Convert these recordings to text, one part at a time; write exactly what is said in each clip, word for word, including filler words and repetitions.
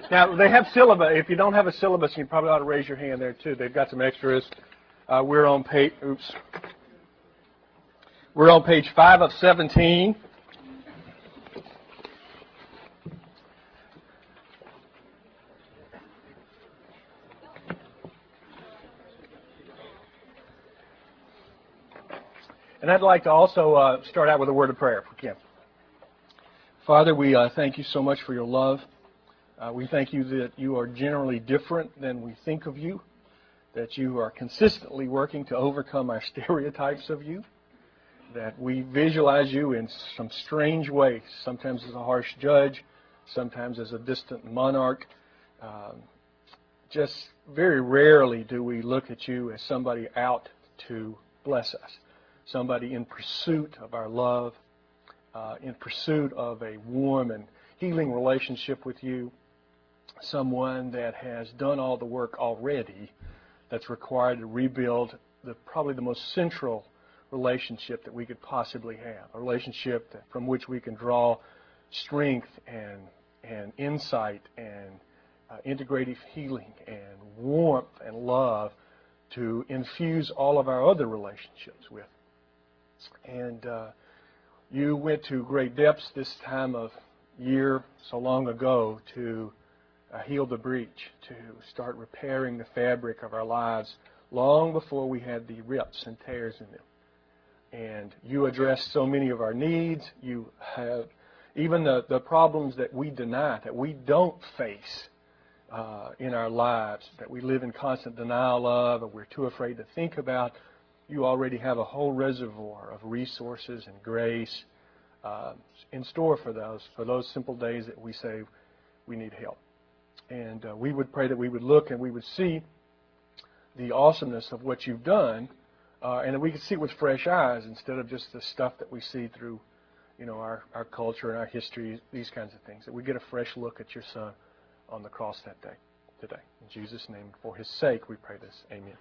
Now, they have syllabus. If you don't have a syllabus, you probably ought to raise your hand there, too. They've got some extras. Uh, we're on page, oops. We're on page five of seventeen. And I'd like to also uh, start out with a word of prayer, if we can. Father, we uh, thank you so much for your love. Uh, we thank you that you are generally different than we think of you, that you are consistently working to overcome our stereotypes of you, that we visualize you in some strange ways, sometimes as a harsh judge, sometimes as a distant monarch. Um, just very rarely do we look at you as somebody out to bless us. Somebody in pursuit of our love, uh, in pursuit of a warm and healing relationship with you, someone that has done all the work already that's required to rebuild the probably the most central relationship that we could possibly have, a relationship that, from which we can draw strength and, and insight and uh, integrative healing and warmth and love to infuse all of our other relationships with. And uh, you went to great depths this time of year so long ago to uh, heal the breach, to start repairing the fabric of our lives long before we had the rips and tears in them. And you addressed so many of our needs. You have even the, the problems that we deny, that we don't face uh, in our lives, that we live in constant denial of, or we're too afraid to think about. You already have a whole reservoir of resources and grace uh, in store for those, for those simple days that we say we need help. And uh, we would pray that we would look and we would see the awesomeness of what you've done, uh, and that we could see it with fresh eyes instead of just the stuff that we see through, you know, our, our culture and our history, these kinds of things, that we get a fresh look at your Son on the cross that day, today. In Jesus' name, for His sake, we pray this. Amen.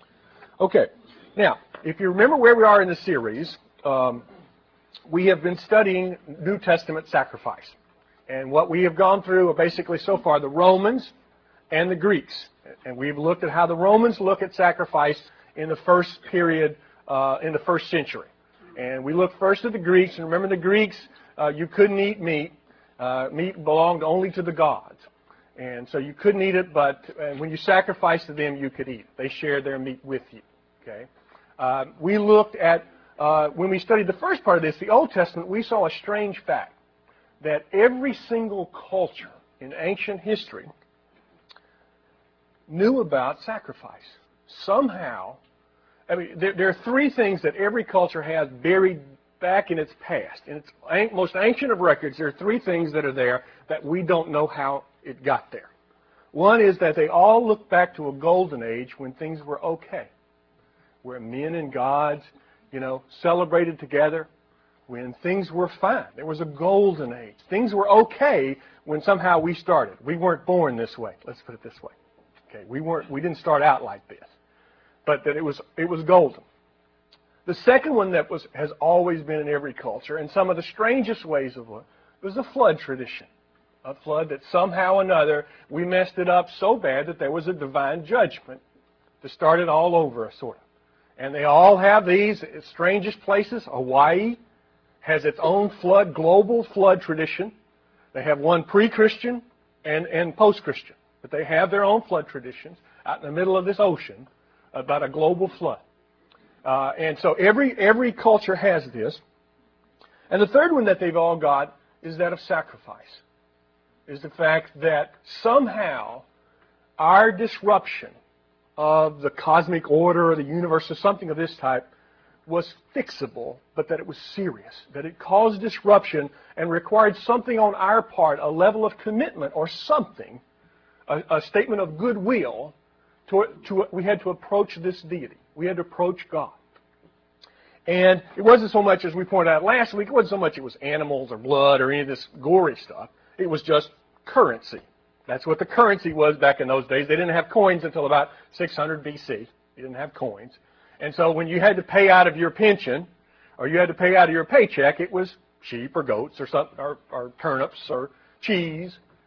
Okay, now, if you remember where we are in the series, um, we have been studying New Testament sacrifice. And what we have gone through are basically so far the Romans and the Greeks. And we've looked at how the Romans look at sacrifice in the first period, uh, in the first century. And we looked first at the Greeks, and remember the Greeks, uh, you couldn't eat meat. Uh, meat belonged only to the gods. And so you couldn't eat it, but uh, when you sacrificed to them, you could eat it. They shared their meat with you. Okay. Uh, we looked at, uh, when we studied the first part of this, the Old Testament, we saw a strange fact that every single culture in ancient history knew about sacrifice. Somehow, I mean, there, there are three things that every culture has buried back in its past. In its most ancient of records, there are three things that are there that we don't know how it got there. One is that they all look back to a golden age when things were okay, where men and gods, you know, celebrated together, when things were fine. There was a golden age. Things were okay when somehow we started. We weren't born this way. Let's put it this way. Okay, we weren't. We didn't start out like this, but that it was it was golden. The second one that was has always been in every culture, and some of the strangest ways of it, was the flood tradition. A flood that somehow or another we messed it up so bad that there was a divine judgment to start it all over, sort of. And they all have these strangest places. Hawaii has its own flood, global flood tradition. They have one pre-Christian and, and post-Christian. But they have their own flood traditions out in the middle of this ocean about a global flood. Uh, and so every every culture has this. And the third one that they've all got is that of sacrifice. Is the fact that somehow our disruption of the cosmic order or the universe or something of this type was fixable, but that it was serious, that it caused disruption and required something on our part, a level of commitment or something, a, a statement of goodwill. To, to, we had to approach this deity. We had to approach God. And it wasn't so much, as we pointed out last week, it wasn't so much it was animals or blood or any of this gory stuff. It was just currency. That's what the currency was back in those days. They didn't have coins until about six hundred B C. You didn't have coins. And so when you had to pay out of your pension or you had to pay out of your paycheck, it was sheep or goats or, something, or, or turnips or cheese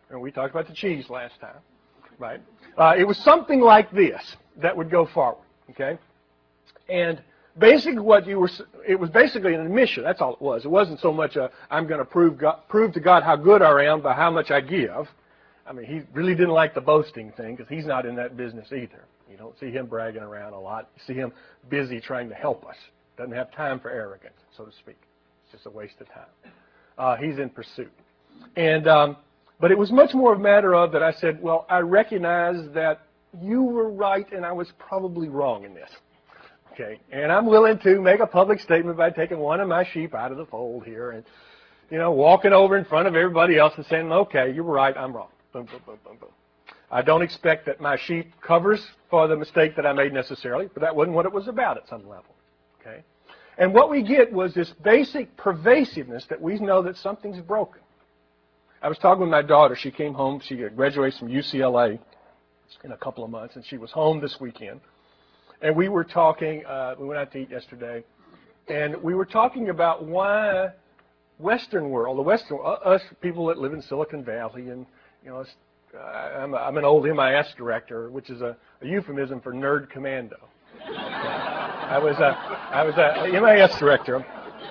And we talked about the cheese last time, right? Uh, it was something like this that would go forward, okay? And basically what you were, it was basically an admission. That's all it was. It wasn't so much a, I'm going to prove God, prove to God how good I am by how much I give. I mean, he really didn't like the boasting thing because he's not in that business either. You don't see him bragging around a lot. You see him busy trying to help us. Doesn't have time for arrogance, so to speak. It's just a waste of time. Uh, he's in pursuit. And, um, but it was much more a matter of that I said, well, I recognize that you were right and I was probably wrong in this. Okay, and I'm willing to make a public statement by taking one of my sheep out of the fold here and, you know, walking over in front of everybody else and saying, okay, you were right, I'm wrong. Boom, boom, boom, boom, boom. I don't expect that my sheep covers for the mistake that I made necessarily, but that wasn't what it was about at some level. Okay, and what we get was this basic pervasiveness that we know that something's broken. I was talking with my daughter. She came home. She graduates from U C L A in a couple of months, and she was home this weekend. And we were talking, uh, we went out to eat yesterday, and we were talking about why Western world, the Western, us people that live in Silicon Valley, and, you know, uh, I'm, a, I'm an old M I S director, which is a, a euphemism for nerd commando. I was a, I was a M I S director,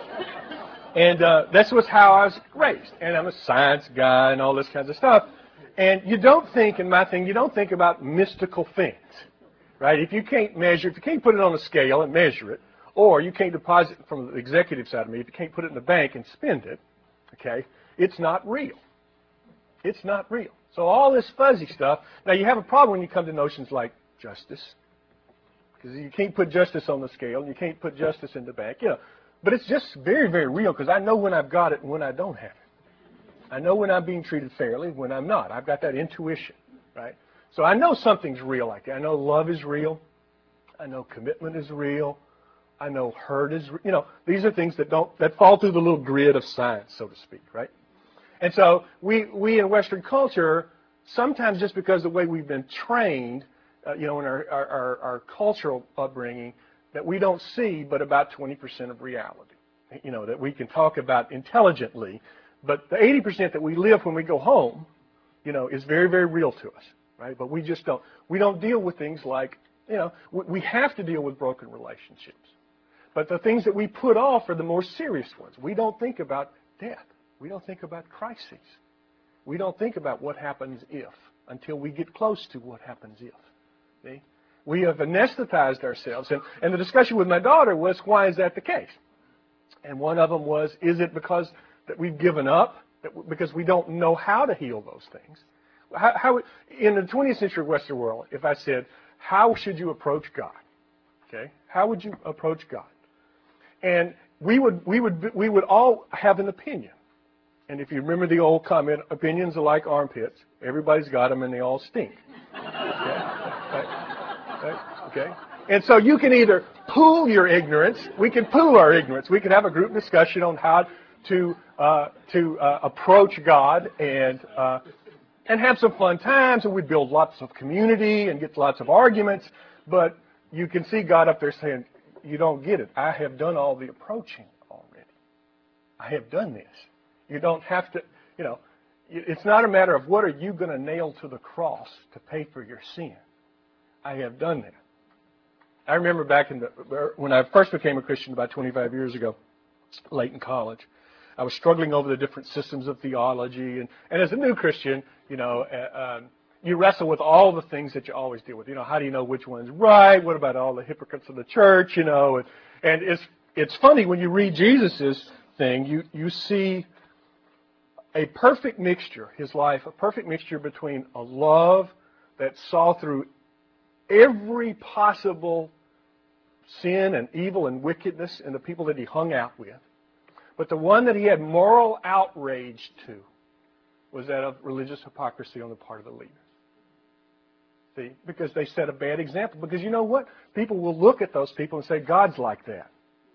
and uh, this was how I was raised. And I'm a science guy and all this kinds of stuff. And you don't think, in my thing, you don't think about mystical things. Right? If you can't measure, if you can't put it on a scale and measure it, or you can't deposit it from the executive side of me, if you can't put it in the bank and spend it, okay, it's not real. It's not real. So all this fuzzy stuff, now you have a problem when you come to notions like justice, because you can't put justice on the scale, and you can't put justice in the bank, you know, but it's just very, very real, because I know when I've got it and when I don't have it. I know when I'm being treated fairly, when I'm not. I've got that intuition, right? So I know something's real like that. I know love is real. I know commitment is real. I know hurt is real. You know, these are things that don't, that fall through the little grid of science, so to speak, right? And so we, we in Western culture, sometimes just because of the way we've been trained, uh, you know, in our, our, our, our cultural upbringing, that we don't see but about twenty percent of reality. You know, that we can talk about intelligently, but the eighty percent that we live when we go home, you know, is very, very real to us. Right? But we just don't, we don't deal with things like, you know, we have to deal with broken relationships. But the things that we put off are the more serious ones. We don't think about death. We don't think about crises. We don't think about what happens if until we get close to what happens if. See? We have anesthetized ourselves. And, and the discussion with my daughter was, why is that the case? And one of them was, is it because that we've given up? That, because we don't know how to heal those things? How, how, in the twentieth century Western world, if I said, how should you approach God? Okay, how would you approach God? And we would, we would, we would all have an opinion. And if you remember the old comment, opinions are like armpits. Everybody's got them, and they all stink. Okay, right? Right? Okay. And so you can either pool your ignorance. We can pool our ignorance. We can have a group discussion on how to uh, to uh, approach God and. Uh, And have some fun times, and we build lots of community and get lots of arguments. But you can see God up there saying, you don't get it. I have done all the approaching already. I have done this. You don't have to, you know, it's not a matter of what are you going to nail to the cross to pay for your sin. I have done that. I remember back in the, when I first became a Christian about twenty-five years ago, late in college, I was struggling over the different systems of theology. And, and as a new Christian, you know, uh, um, you wrestle with all the things that you always deal with. You know, how do you know which one's right? What about all the hypocrites of the church? You know, and, and it's it's funny when you read Jesus's thing, you, you see a perfect mixture, his life, a perfect mixture between a love that saw through every possible sin and evil and wickedness in the people that he hung out with. But the one that he had moral outrage to was that of religious hypocrisy on the part of the leaders. See? Because they set a bad example. Because you know what? People will look at those people and say, God's like that.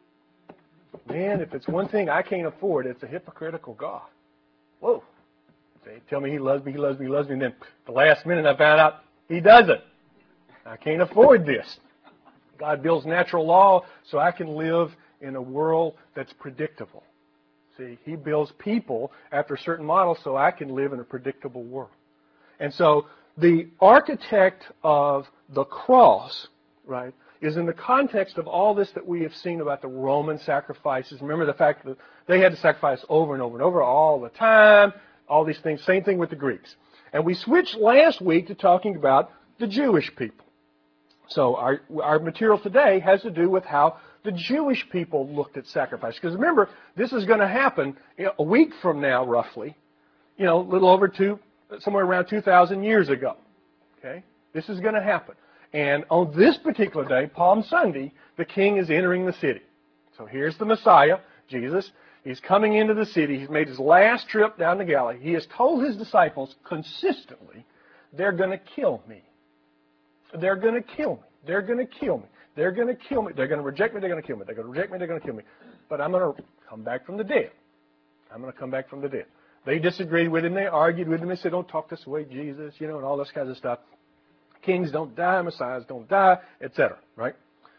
Man, if it's one thing I can't afford, it's a hypocritical God. Whoa. They tell me he loves me, he loves me, he loves me, and then the last minute I found out he doesn't. I can't afford this. God builds natural law so I can live in a world that's predictable. See, He builds people after a certain model so I can live in a predictable world. And so the architect of the cross, right, is in the context of all this that we have seen about the Roman sacrifices. Remember the fact that they had to sacrifice over and over and over all the time, all these things. Same thing with the Greeks. And we switched last week to talking about the Jewish people. So our, our material today has to do with how the Jewish people looked at sacrifice. Because remember, this is going to happen you know, a week from now, roughly, you know, a little over two, somewhere around two thousand years ago. Okay? This is going to happen. And on this particular day, Palm Sunday, the king is entering the city. So here's the Messiah, Jesus. He's coming into the city. He's made his last trip down the Galilee. He has told his disciples consistently, they're going to kill me. They're going to kill me. They're going to kill me. They're going to kill me. They're going to reject me. They're going to kill me. They're going to reject me. They're going to kill me. But I'm going to come back from the dead. I'm going to come back from the dead. They disagreed with him. They argued with him. They said, don't talk this way, Jesus, you know, and all this kinds of stuff. Kings don't die. Messiahs don't die, et cetera, right?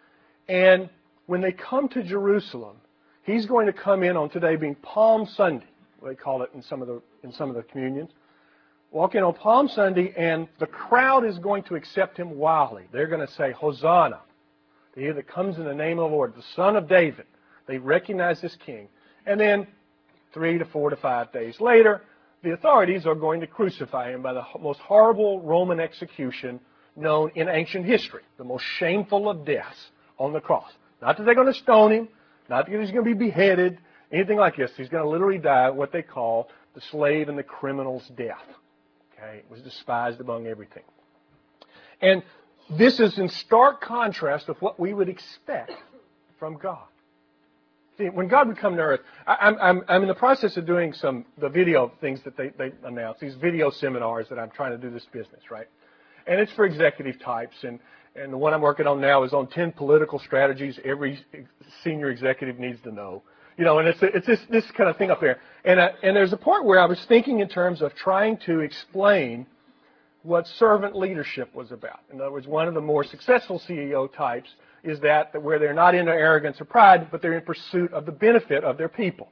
And when they come to Jerusalem, he's going to come in on today being Palm Sunday. They call it in some of the in some of the communions. Walk in on Palm Sunday, and the crowd is going to accept him wildly. They're going to say, Hosanna, to he that comes in the name of the Lord, the Son of David. They recognize this king. And then three to four to five days later, the authorities are going to crucify him by the most horrible Roman execution known in ancient history, the most shameful of deaths on the cross. Not that they're going to stone him, not that he's going to be beheaded, anything like this. He's going to literally die what they call the slave and the criminal's death. Okay, it was despised among everything. And this is in stark contrast with what we would expect from God. See, when God would come to earth, I, I'm, I'm, I'm in the process of doing some the video things that they, they announce, these video seminars that I'm trying to do this business, right? And it's for executive types, and, and the one I'm working on now is on ten political strategies every senior executive needs to know. You know, and it's it's this this kind of thing up there. And uh, and there's a part where I was thinking in terms of trying to explain what servant leadership was about. In other words, one of the more successful C E O types is that, that where they're not into arrogance or pride, but they're in pursuit of the benefit of their people.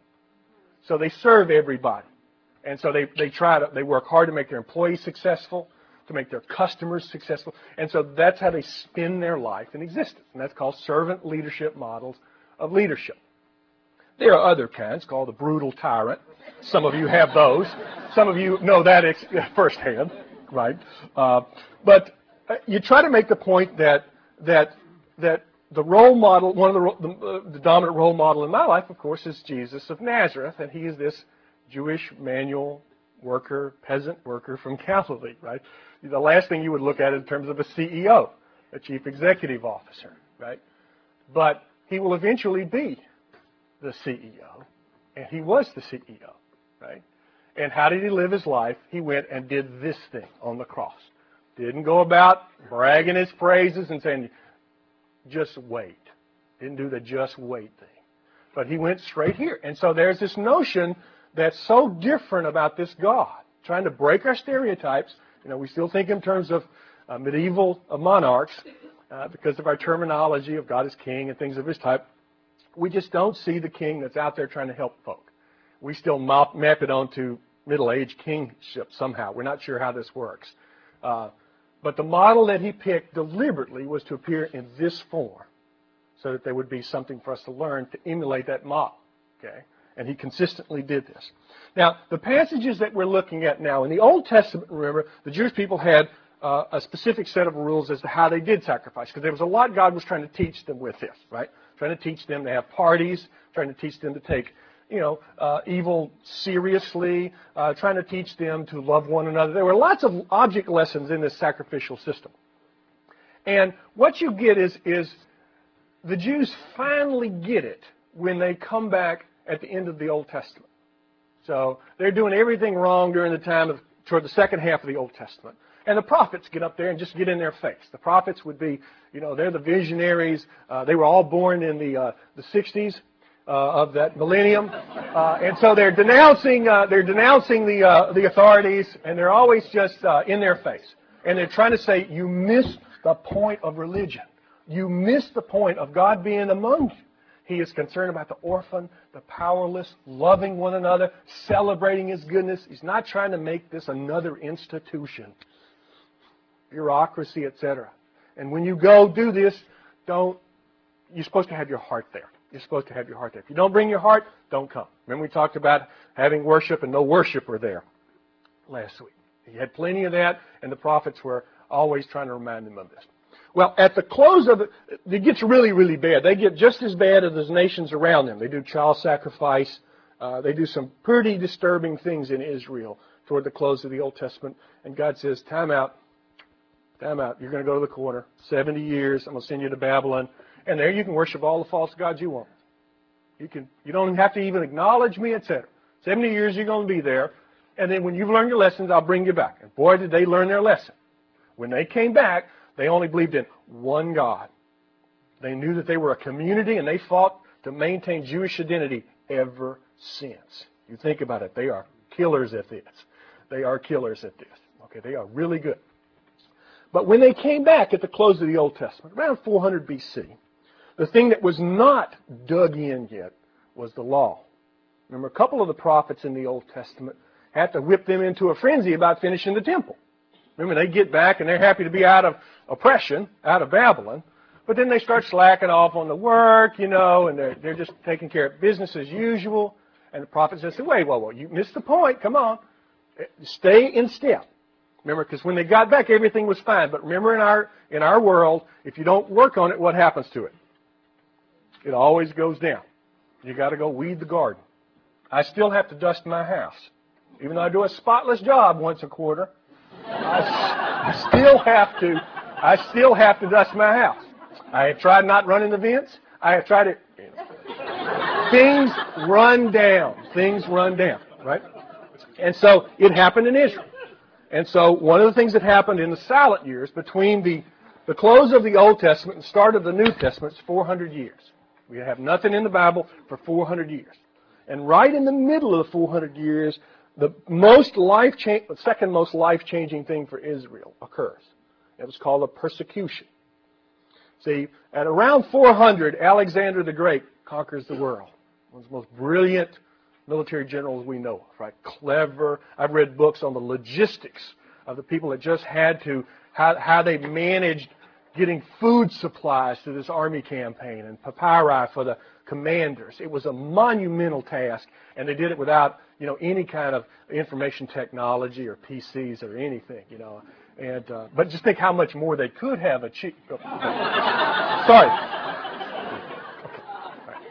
So they serve everybody. And so they, they try to, they work hard to make their employees successful, to make their customers successful. And so that's how they spend their life in existence. And that's called servant leadership models of leadership. There are other kinds called the brutal tyrant. Some of you have those. Some of you know that ex- firsthand, right? Uh, but you try to make the point that that that the role model, one of the, the, uh, the dominant role model in my life, of course, is Jesus of Nazareth, and he is this Jewish manual worker, peasant worker from Galilee, right? The last thing you would look at in terms of a C E O, a chief executive officer, right? But he will eventually be the C E O, and he was the C E O, right? And how did he live his life? He went and did this thing on the cross. Didn't go about bragging his praises and saying, just wait. Didn't do the just wait thing. But he went straight here. And so there's this notion that's so different about this God, trying to break our stereotypes. You know, we still think in terms of uh, medieval uh, monarchs uh, because of our terminology of God as king and things of this type. We just don't see the king that's out there trying to help folk. We still map, map it onto middle-aged kingship somehow. We're not sure how this works. Uh, but the model that he picked deliberately was to appear in this form so that there would be something for us to learn to emulate that model. Okay? And he consistently did this. Now, the passages that we're looking at now, in the Old Testament, remember, the Jewish people had uh, a specific set of rules as to how they did sacrifice, because there was a lot God was trying to teach them with this, right? Trying to teach them to have parties, trying to teach them to take, you know, uh, evil seriously, uh, trying to teach them to love one another. There were lots of object lessons in this sacrificial system. And what you get is, is the Jews finally get it when they come back at the end of the Old Testament. So they're doing everything wrong during the time of, toward the second half of the Old Testament. And the prophets get up there and just get in their face. The prophets would be, you know, they're the visionaries. Uh, they were all born in the uh, the sixties uh, of that millennium, uh, and so they're denouncing uh, they're denouncing the uh, the authorities, and they're always just uh, in their face. And they're trying to say, you missed the point of religion. You missed the point of God being among you. He is concerned about the orphan, the powerless, loving one another, celebrating His goodness. He's not trying to make this another institution, bureaucracy, et cetera. And when you go do this, don't, you're supposed to have your heart there. You're supposed to have your heart there. If you don't bring your heart, don't come. Remember we talked about having worship and no worshiper there last week. He had plenty of that, and the prophets were always trying to remind them of this. Well, at the close of it, it gets really, really bad. They get just as bad as the nations around them. They do child sacrifice. Uh, they do some pretty disturbing things in Israel toward the close of the Old Testament. And God says, time out. Time out. You're going to go to the corner. seventy years. I'm going to send you to Babylon. And there you can worship all the false gods you want. You can. You don't have to even acknowledge me, et cetera. seventy years you're going to be there. And then when you've learned your lessons, I'll bring you back. And boy, did they learn their lesson. When they came back, they only believed in one God. They knew that they were a community, and they fought to maintain Jewish identity ever since. You think about it. They are killers at this. They are killers at this. Okay, they are really good. But when they came back at the close of the Old Testament, around four hundred B C, the thing that was not dug in yet was the law. Remember, a couple of the prophets in the Old Testament had to whip them into a frenzy about finishing the temple. Remember, they get back and they're happy to be out of oppression, out of Babylon, but then they start slacking off on the work, you know, and they're, they're just taking care of business as usual. And the prophet says, wait, whoa, whoa, you missed the point. Come on. Stay in step. Remember, because when they got back, everything was fine. But remember, in our in our world, if you don't work on it, what happens to it? It always goes down. You got to go weed the garden. I still have to dust my house. Even though I do a spotless job once a quarter, I, I still have to. I still have to dust my house. I have tried not running the vents. I have tried it. Things run down. Things run down, right? And so it happened in Israel. And so one of the things that happened in the silent years between the, the close of the Old Testament and the start of the New Testament is four hundred years. We have nothing in the Bible for four hundred years. And right in the middle of the four hundred years, the most life cha- the second most life-changing thing for Israel occurs. It was called a persecution. See, at around four hundred, Alexander the Great conquers the world. One of the most brilliant military generals we know of, right? Clever. I've read books on the logistics of the people that just had to, how, how they managed getting food supplies to this army campaign and papyri for the commanders. It was a monumental task, and they did it without, you know, any kind of information technology or P Cs or anything, you know. And uh, but just think how much more they could have achieved. Oh, sorry. Okay. Right.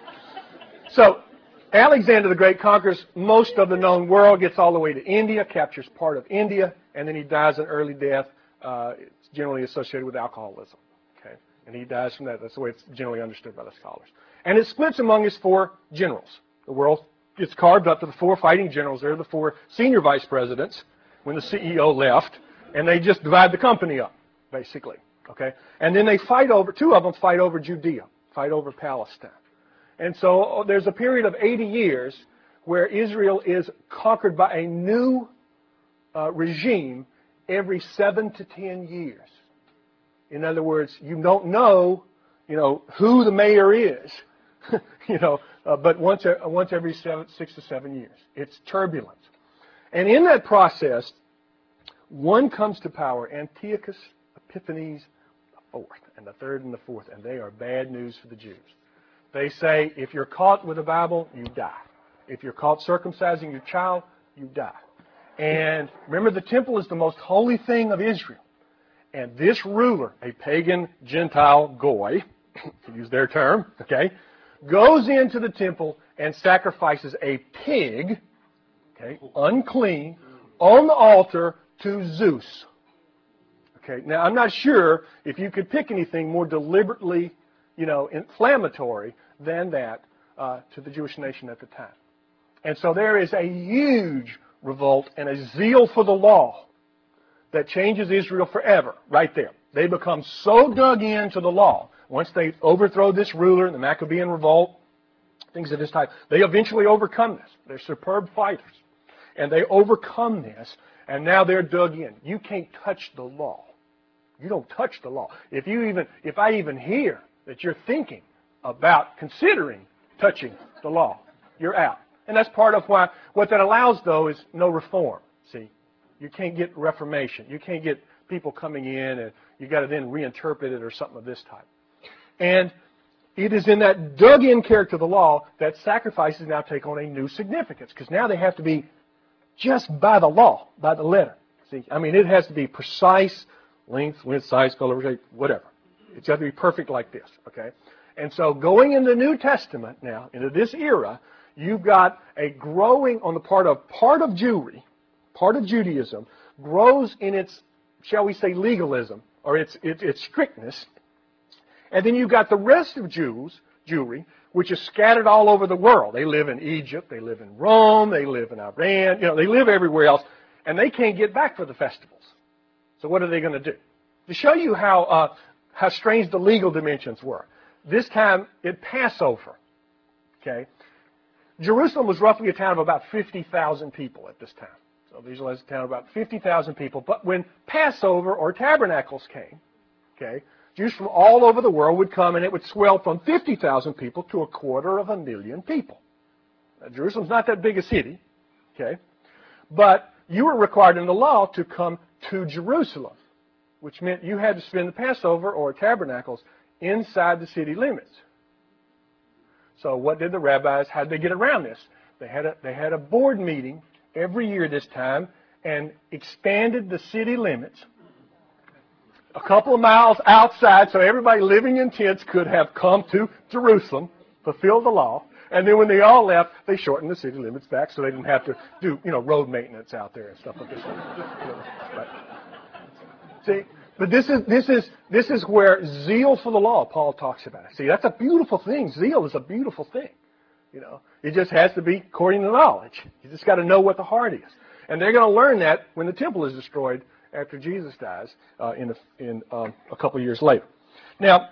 So Alexander the Great conquers most of the known world, gets all the way to India, captures part of India, and then he dies an early death. Uh, it's generally associated with alcoholism. Okay, and he dies from that. That's the way it's generally understood by the scholars. And it splits among his four generals. The world gets carved up to the four fighting generals. They're the four senior vice presidents when the C E O left, and they just divide the company up, basically. Okay, and then they fight over. Two of them fight over Judea, fight over Palestine. And so there's a period of eighty years where Israel is conquered by a new uh, regime every seven to ten years. In other words, you don't know, you know, who the mayor is, you know, uh, but once uh, once every seven, six to seven years, it's turbulent. And in that process, one comes to power, Antiochus Epiphanes the fourth, and the third and the fourth, and they are bad news for the Jews. They say, if you're caught with a Bible, you die. If you're caught circumcising your child, you die. And remember, the temple is the most holy thing of Israel. And this ruler, a pagan Gentile goy, to use their term, okay, goes into the temple and sacrifices a pig, okay, unclean, on the altar to Zeus. Okay, now I'm not sure if you could pick anything more deliberately, you know, inflammatory than that uh, to the Jewish nation at the time. And so there is a huge revolt and a zeal for the law that changes Israel forever, right there. They become so dug into the law. Once they overthrow this ruler, the Maccabean revolt, things of this type, they eventually overcome this. They're superb fighters. And they overcome this, and now they're dug in. You can't touch the law. You don't touch the law. If you even, if I even hear that you're thinking about considering touching the law. You're out. And that's part of why, what that allows, though, is no reform. See, you can't get reformation. You can't get people coming in and you got to then reinterpret it or something of this type. And it is in that dug-in character of the law that sacrifices now take on a new significance, because now they have to be just by the law, by the letter. See, I mean, it has to be precise, length, width, size, color, shape, whatever. It's got to be perfect like this, okay? And so going in the New Testament now, into this era, you've got a growing on the part of part of Jewry, part of Judaism, grows in its, shall we say, legalism, or its, its, its strictness. And then you've got the rest of Jews, Jewry, which is scattered all over the world. They live in Egypt, they live in Rome, they live in Iran, you know, they live everywhere else, and they can't get back for the festivals. So what are they going to do? To show you how uh, how strange the legal dimensions were. This time, it Passover, okay? Jerusalem was roughly a town of about fifty thousand people at this time. So visualize a town of about fifty thousand people. But when Passover or Tabernacles came, okay, Jews from all over the world would come, and it would swell from fifty thousand people to a quarter of a million people. Now, Jerusalem's not that big a city, okay? But you were required in the law to come to Jerusalem, which meant you had to spend the Passover or Tabernacles inside the city limits. So what did the rabbis, how did they get around this? They had a, they had a board meeting every year this time and expanded the city limits a couple of miles outside so everybody living in tents could have come to Jerusalem, fulfill the law, and then when they all left, they shortened the city limits back so they didn't have to do, you know, road maintenance out there and stuff like this. You know, right. See, but this is this is this is where zeal for the law, Paul talks about it. See, that's a beautiful thing. Zeal is a beautiful thing. You know, it just has to be according to knowledge. You just got to know what the heart is, and they're going to learn that when the temple is destroyed after Jesus dies uh, in a, in um, a couple of years later. Now,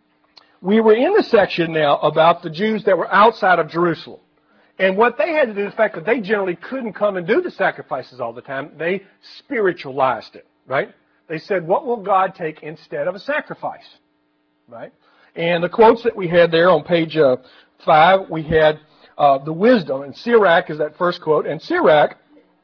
we were in the section now about the Jews that were outside of Jerusalem, and what they had to do is the fact that they generally couldn't come and do the sacrifices all the time. They spiritualized it, right? They said, what will God take instead of a sacrifice? Right? And the quotes that we had there on page uh, five, we had uh, the wisdom. And Sirach is that first quote. And Sirach,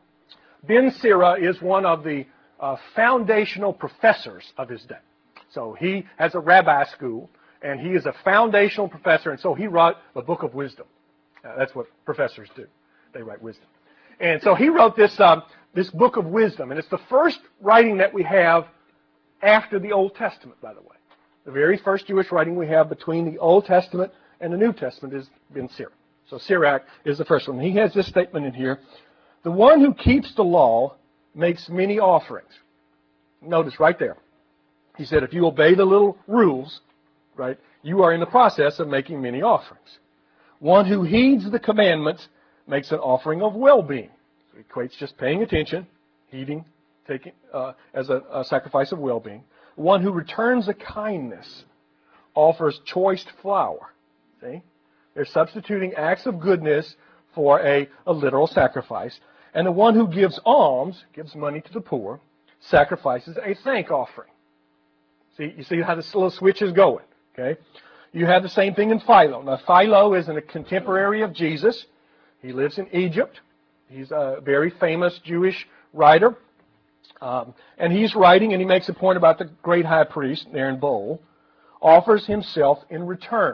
Ben Sira, is one of the uh, foundational professors of his day. So he has a rabbi school, and he is a foundational professor, and so he wrote the Book of Wisdom. Uh, that's what professors do. They write wisdom. And so he wrote this um, this Book of Wisdom, and it's the first writing that we have after the Old Testament, by the way. The very first Jewish writing we have between the Old Testament and the New Testament is Ben Sira. So Sirach is the first one. He has this statement in here: the one who keeps the law makes many offerings. Notice right there. He said, if you obey the little rules, right, you are in the process of making many offerings. One who heeds the commandments makes an offering of well-being. So it equates just paying attention, heeding, taking uh, as a, a sacrifice of well-being. One who returns a kindness offers choice flour. See? They're substituting acts of goodness for a, a literal sacrifice. And the one who gives alms, gives money to the poor, sacrifices a thank offering. See, you see how this little switch is going. Okay? You have the same thing in Philo. Now, Philo is a contemporary of Jesus. He lives in Egypt. He's a very famous Jewish writer. Um, and he's writing, and he makes a point about the great high priest, Aaron Bowl, offers himself in return.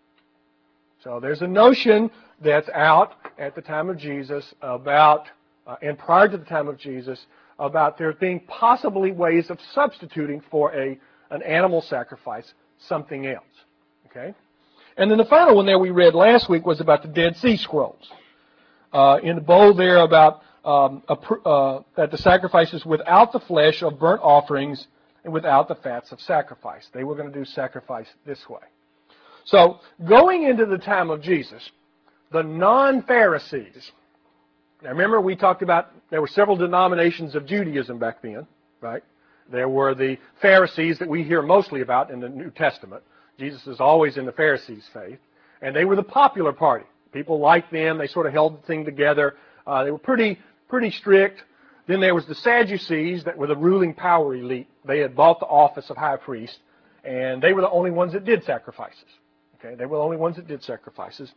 So there's a notion that's out at the time of Jesus about, uh, and prior to the time of Jesus, about there being possibly ways of substituting for a an animal sacrifice something else. Okay? And then the final one there we read last week was about the Dead Sea Scrolls. Uh, in the bowl there about um, a, uh, that the sacrifices without the flesh of burnt offerings and without the fats of sacrifice. They were going to do sacrifice this way. So, going into the time of Jesus, the non-Pharisees, now remember we talked about there were several denominations of Judaism back then, right? There were the Pharisees that we hear mostly about in the New Testament. Jesus is always in the Pharisees' faith. And they were the popular party. People liked them. They sort of held the thing together. Uh, they were pretty pretty strict. Then there was the Sadducees that were the ruling power elite. They had bought the office of high priest, and they were the only ones that did sacrifices. Okay, they were the only ones that did sacrifices.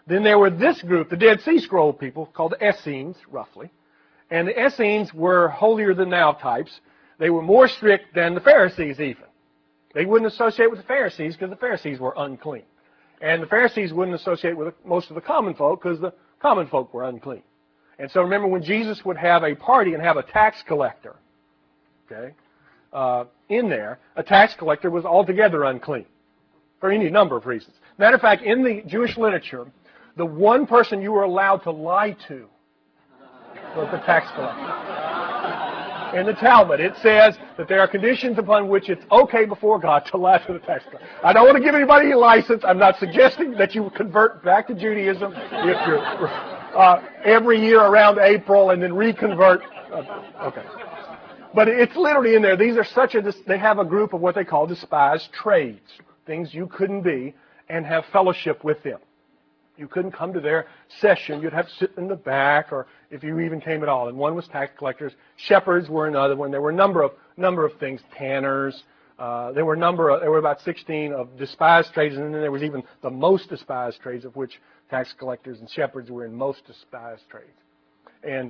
Then there were this group, the Dead Sea Scroll people, called the Essenes, roughly. And the Essenes were holier-than-thou types. They were more strict than the Pharisees even. They wouldn't associate with the Pharisees because the Pharisees were unclean. And the Pharisees wouldn't associate with most of the common folk because the common folk were unclean. And so remember when Jesus would have a party and have a tax collector, okay, uh, in there, a tax collector was altogether unclean for any number of reasons. Matter of fact, in the Jewish literature, the one person you were allowed to lie to was the tax collector. In the Talmud, it says that there are conditions upon which it's okay before God to lie to the tax collector. I don't want to give anybody a license. I'm not suggesting that you convert back to Judaism if you're uh, every year around April and then reconvert. Uh, okay. But it's literally in there. These are such a, they have a group of what they call despised trades, things you couldn't be and have fellowship with them. You couldn't come to their session. You'd have to sit in the back, or if you even came at all. And one was tax collectors. Shepherds were another one. There were a number of number of things. Tanners. Uh, there were a number. Of, there were about sixteen of despised trades, and then there was even the most despised trades, of which tax collectors and shepherds were in most despised trades. And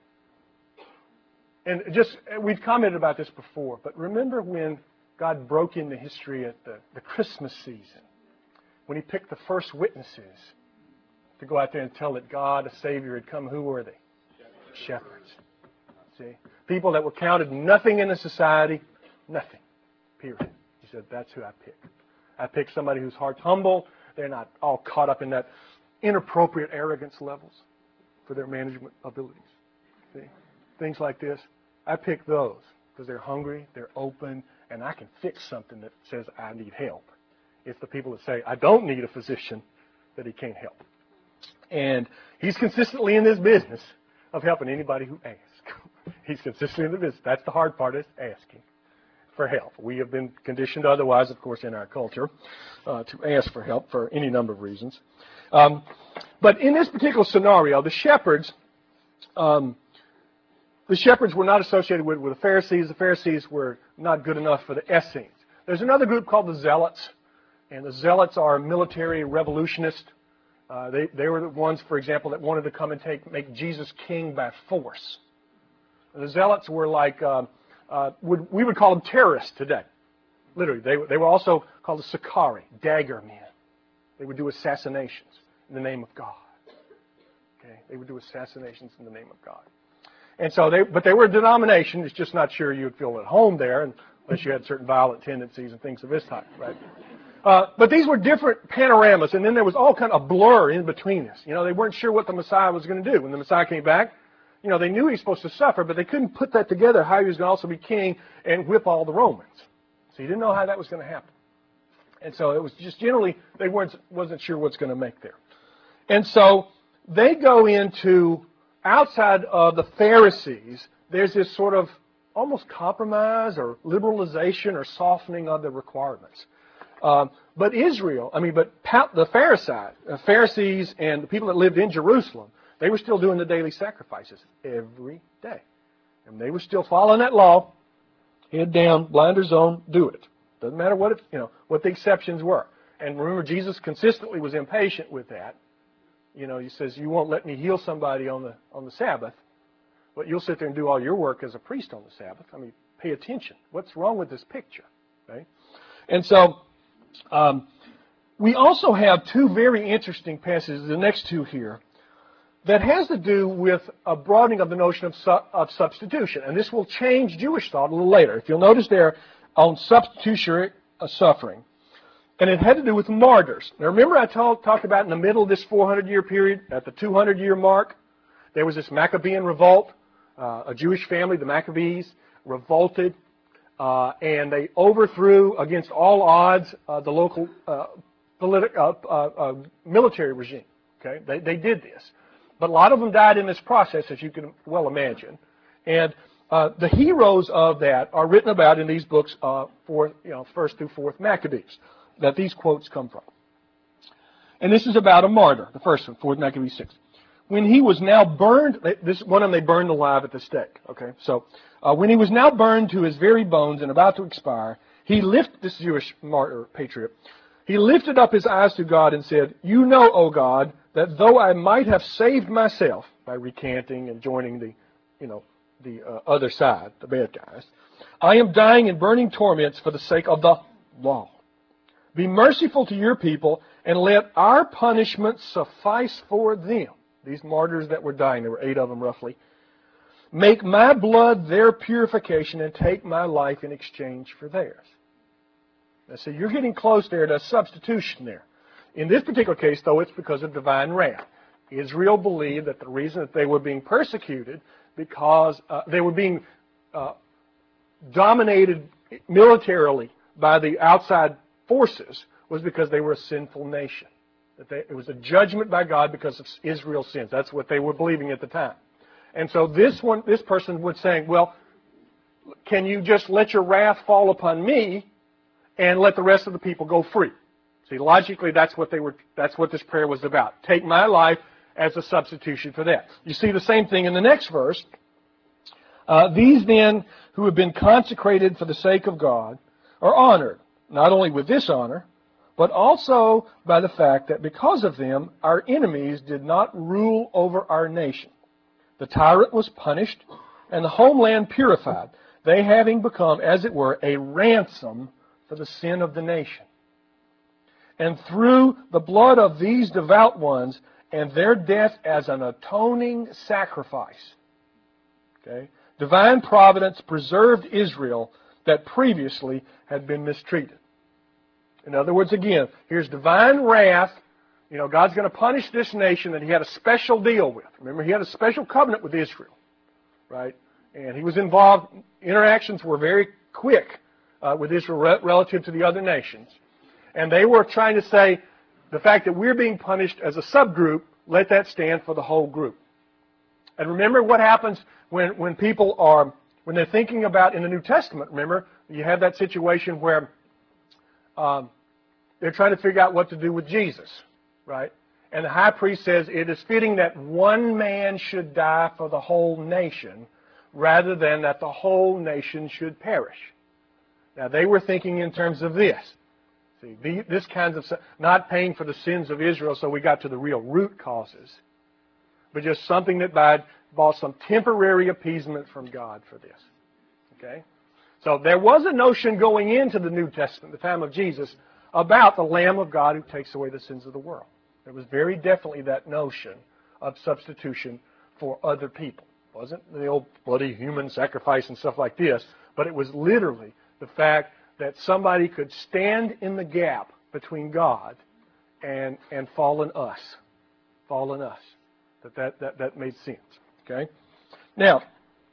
and just we've commented about this before, but remember when God broke into history at the, the Christmas season, when He picked the first witnesses to go out there and tell that God, a Savior, had come. Who were they? Shepherds. See? People that were counted nothing in the society, nothing. Period. He said, that's who I picked. I picked somebody whose heart's humble. They're not all caught up in that inappropriate arrogance levels for their management abilities. See? Things like this. I picked those because they're hungry, they're open, and I can fix something that says I need help. It's the people that say, I don't need a physician, that He can't help. And He's consistently in this business of helping anybody who asks. He's consistently in the business. That's the hard part, is asking for help. We have been conditioned otherwise, of course, in our culture, uh, to ask for help for any number of reasons. Um, but in this particular scenario, the shepherds, um, the shepherds were not associated with, with the Pharisees. The Pharisees were not good enough for the Essenes. There's another group called the Zealots, and the Zealots are military revolutionists. Uh, they, they were the ones, for example, that wanted to come and take make Jesus king by force. The Zealots were like, uh, uh, would, we would call them terrorists today. Literally, they, they were also called the Sicarii, dagger men. They would do assassinations in the name of God. Okay, they would do assassinations in the name of God. And so, they, but they were a denomination. It's just not sure you'd feel at home there unless you had certain violent tendencies and things of this type, right? Uh, but these were different panoramas, and then there was all kind of blur in between this. You know, they weren't sure what the Messiah was going to do. When the Messiah came back, you know, they knew he was supposed to suffer, but they couldn't put that together, how he was going to also be king and whip all the Romans. So you didn't know how that was going to happen. And so it was just generally, they weren't wasn't sure what's going to make there. And so they go into, outside of the Pharisees, there's this sort of almost compromise or liberalization or softening of the requirements. Um, but Israel, I mean, but the Pharisees, uh, Pharisees and the people that lived in Jerusalem, they were still doing the daily sacrifices every day. And they were still following that law, head down, blinders on, do it. Doesn't matter what it, you know, what the exceptions were. And remember, Jesus consistently was impatient with that. You know, He says, you won't let me heal somebody on the on the Sabbath, but you'll sit there and do all your work as a priest on the Sabbath. I mean, pay attention. What's wrong with this picture? Right? And so, Um, we also have two very interesting passages, the next two here, that has to do with a broadening of the notion of, su- of substitution. And this will change Jewish thought a little later. If you'll notice there on substitutionary uh, suffering. And it had to do with martyrs. Now remember I talk, talked about in the middle of this four hundred year period, at the two hundred year mark, there was this Maccabean revolt. Uh, a Jewish family, the Maccabees, revolted. Uh, and they overthrew, against all odds, uh, the local uh, politi- uh, uh, uh, military regime. Okay, they, they did this, but a lot of them died in this process, as you can well imagine. And uh, the heroes of that are written about in these books, uh, fourth, you know, first through fourth Maccabees, that these quotes come from. And this is about a martyr, the first one, fourth Maccabees six. When he was now burned, this one of them they burned alive at the stake. Okay, so uh, when he was now burned to his very bones and about to expire, he lifted, this Jewish martyr patriot, he lifted up his eyes to God and said, "You know, O God, that though I might have saved myself by recanting and joining the, you know, the uh, other side, the bad guys, I am dying in burning torments for the sake of the law. Be merciful to your people and let our punishment suffice for them. These martyrs that were dying, there were eight of them roughly. Make my blood their purification and take my life in exchange for theirs. Now, see, you're getting close there to a substitution there. In this particular case, though, it's because of divine wrath. Israel believed that the reason that they were being persecuted because uh, they were being uh, dominated militarily by the outside forces was because they were a sinful nation. That they, it was a judgment by God because of Israel's sins. That's what they were believing at the time. And so this one, this person was saying, well, can you just let your wrath fall upon me and let the rest of the people go free? See, logically, that's what they were. That's what this prayer was about. Take my life as a substitution for that. You see the same thing in the next verse. Uh, These then who have been consecrated for the sake of God are honored, not only with this honor, but also by the fact that because of them, our enemies did not rule over our nation. The tyrant was punished, and the homeland purified, they having become, as it were, a ransom for the sin of the nation. And through the blood of these devout ones and their death as an atoning sacrifice, okay, divine providence preserved Israel that previously had been mistreated. In other words, again, here's divine wrath. You know, God's going to punish this nation that he had a special deal with. Remember, he had a special covenant with Israel, right? And he was involved. Interactions were very quick uh, with Israel re- relative to the other nations. And they were trying to say, the fact that we're being punished as a subgroup, let that stand for the whole group. And remember what happens when, when people are, when they're thinking about in the New Testament, remember, you have that situation where um, they're trying to figure out what to do with Jesus, right? And the high priest says it is fitting that one man should die for the whole nation rather than that the whole nation should perish. Now, they were thinking in terms of this. See, the, this kinds of, not paying for the sins of Israel, so we got to the real root causes, but just something that by, bought some temporary appeasement from God for this. Okay? So there was a notion going into the New Testament, the time of Jesus, about the Lamb of God who takes away the sins of the world. There was very definitely that notion of substitution for other people. It wasn't the old bloody human sacrifice and stuff like this, but it was literally the fact that somebody could stand in the gap between God and and fallen us. Fallen us. That that, that, that made sense. Okay? Now,